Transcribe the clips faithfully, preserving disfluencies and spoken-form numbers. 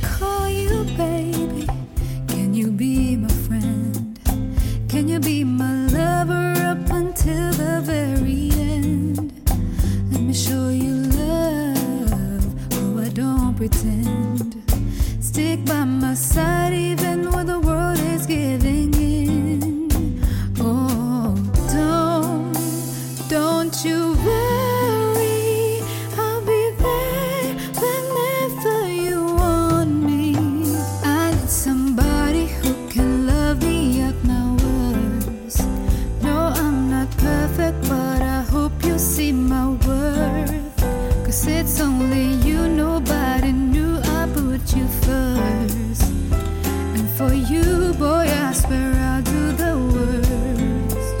call you baby? Can you be my friend? Can you be my lover up until the very end? Let me show you love, oh I don't pretend. Stick by my side even when the world is giving in. Oh, don't, don't you worry, I'll be there whenever you want me. I need somebody who can love me at my worst. No, I'm not perfect, but I hope you see my worth. Cause it's only you, nobody knew I put you first. And for you, boy, I swear I'll do the worst.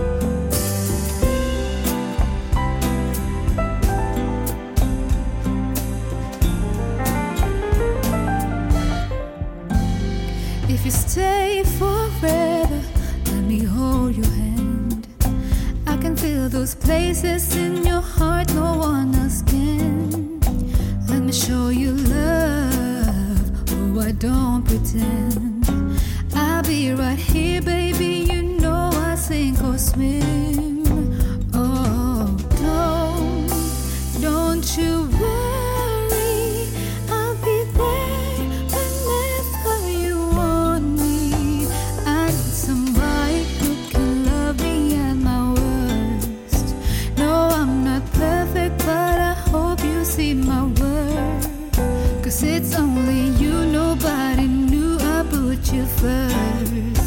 If you stay forever, let me hold your hand. I can feel those places in your heart no one else can. Let me show you love, oh I don't pretend. I'll be right here, baby, you know I sink or swim. Oh, don't, don't you worry, I'll be there whenever you want me. I need somebody who can love me at my worst. No, I'm not perfect, but I hope you see my worth. Cause it's only you, nobody knew I put you first.